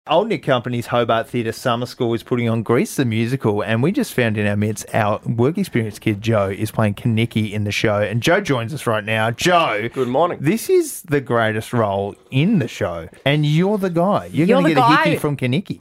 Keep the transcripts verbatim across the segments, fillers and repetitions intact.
Old Nick Company's Hobart Theatre Summer School is putting on Grease the Musical, and we just found in our midst our work experience kid Joe is playing Kaniki in the show, and Joe joins us right now. Joe, good morning. This is the greatest role in the show, and you're the guy. You're, you're going to get guy. a hickey from Kaniki.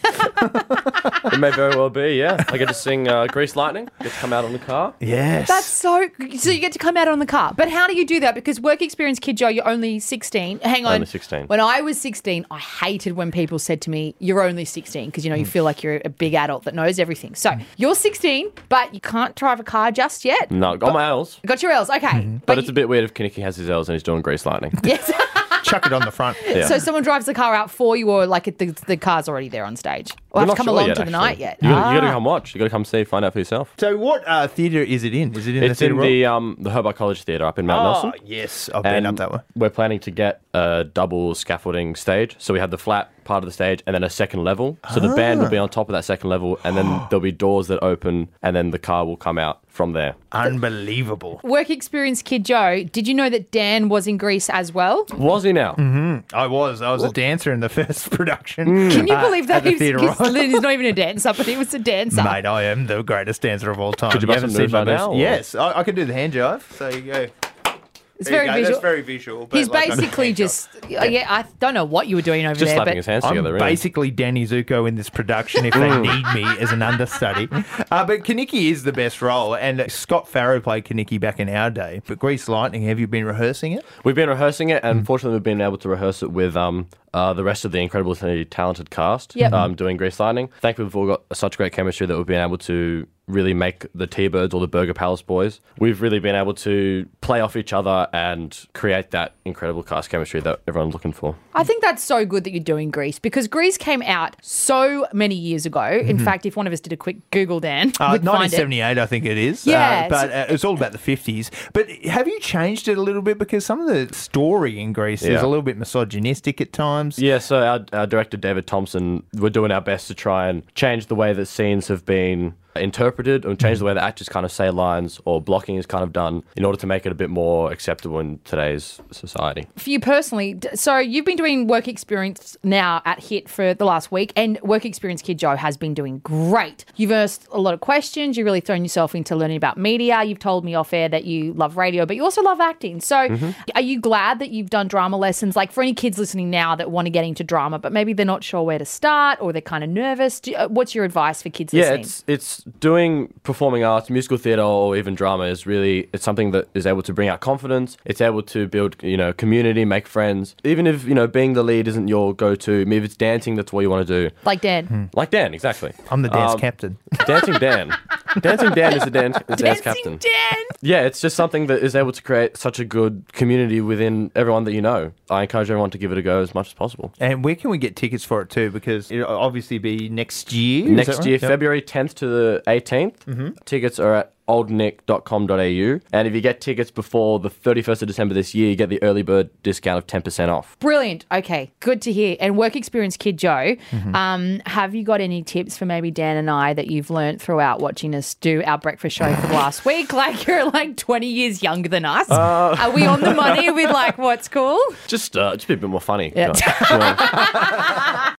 It may very well be, yeah. I get to sing uh, Grease Lightning, get to come out on the car. Yes. That's so... So you get to come out on the car. But how do you do that? Because work experience kid Joe, you're only sixteen. Hang on. Only sixteen. When I was sixteen, I hated when people said to me, you're only sixteen, because, you know, you feel like you're a big adult that knows everything. So you're sixteen, but you can't drive a car just yet. No, got my L's. Got your L's, okay. Mm-hmm. But, but it's you... a bit weird if Kaniki has his L's and he's doing Grease Lightning. Yes. Chuck it on the front. Yeah. So someone drives the car out for you, or like the, the car's already there on stage? Or have to come sure along yet, to the actually. night yet? You got ah. to come watch. You got to come see, find out for yourself. So what uh, theatre is it in? Is it in it's the theatre? It's in the um, the Hobart College Theatre up in Mount oh, Nelson. yes. I've been and up that way. We're planning to get a double scaffolding stage. So we have the flat part of the stage and then a second level. So ah. the band will be on top of that second level, and then there'll be doors that open, and then the car will come out from there. Unbelievable. Work experience kid Joe, did you know that Dan was in Grease as well? Was he now? Mm-hmm. I was. I was what? a dancer in the first production. Mm. Can you believe that? Uh, he's, he's, he's not even a dancer, but he was a dancer. Mate, I am the greatest dancer of all time. Could you, you haven't seen my now? Yes, I, I can do the hand jive. So you go. It's there very visual. That's very visual. But He's like basically just, yeah. yeah, I don't know what you were doing over just there. slapping but his hands I'm together, really. basically Danny Zuko in this production if they need me as an understudy. Uh, but Kaniki is the best role, and Scott Farrow played Kaniki back in our day. But Grease Lightning, have you been rehearsing it? We've been rehearsing it, and mm. fortunately we've been able to rehearse it with um, uh, the rest of the incredibly talented cast yep. um, doing Grease Lightning. Thankfully, we've all got such great chemistry that we've been able to really make the T-Birds or the Burger Palace boys. We've really been able to play off each other and create that incredible cast chemistry that everyone's looking for. I think that's so good that you're doing Grease, because Grease came out so many years ago. Mm-hmm. In fact, if one of us did a quick Google, Dan, uh, we'd nineteen seventy-eight, I think it is. Yeah. Uh, but uh, it's all about the fifties. But have you changed it a little bit? Because some of the story in Grease yeah. is a little bit misogynistic at times. Yeah, so our, our director, David Thompson, we're doing our best to try and change the way that scenes have been interpreted, and change the way the actors kind of say lines, or blocking is kind of done, in order to make it a bit more acceptable in today's society. For you personally, so you've been doing work experience now at HIT for the last week, and work experience kid Joe has been doing great. You've asked a lot of questions, you've really thrown yourself into learning about media, you've told me off air that you love radio, but you also love acting. So mm-hmm. are you glad that you've done drama lessons? Like, for any kids listening now that want to get into drama, but maybe they're not sure where to start, or they're kind of nervous, do, what's your advice for kids yeah, listening? Yeah, it's, it's doing performing arts, musical theatre, or even drama is really, it's something that is able to bring out confidence. It's able to build, you know, community, make friends. Even if, you know, being the lead isn't your go-to, maybe if it's dancing, that's what you want to do. Like Dan. Hmm. Like Dan, exactly. I'm the dance um, captain. Dancing Dan. Dancing Dan is the dance, the dance captain. Dancing Dan! Yeah, it's just something that is able to create such a good community within everyone that you know. I encourage everyone to give it a go as much as possible. And where can we get tickets for it too? Because it'll obviously be next year. Next right? year, yep. February tenth to the eighteenth. Mm-hmm. Tickets are at old nick dot com dot a u, and if you get tickets before the thirty-first of December this year, you get the early bird discount of ten percent off. Brilliant. Okay, good to hear. And work experience kid Joe, mm-hmm. um, have you got any tips for maybe Dan and I that you've learnt throughout watching us do our breakfast show for the last week? Like, you're like twenty years younger than us. Uh, Are we on the money with like what's cool? Just, uh, just be a bit more funny. Yeah.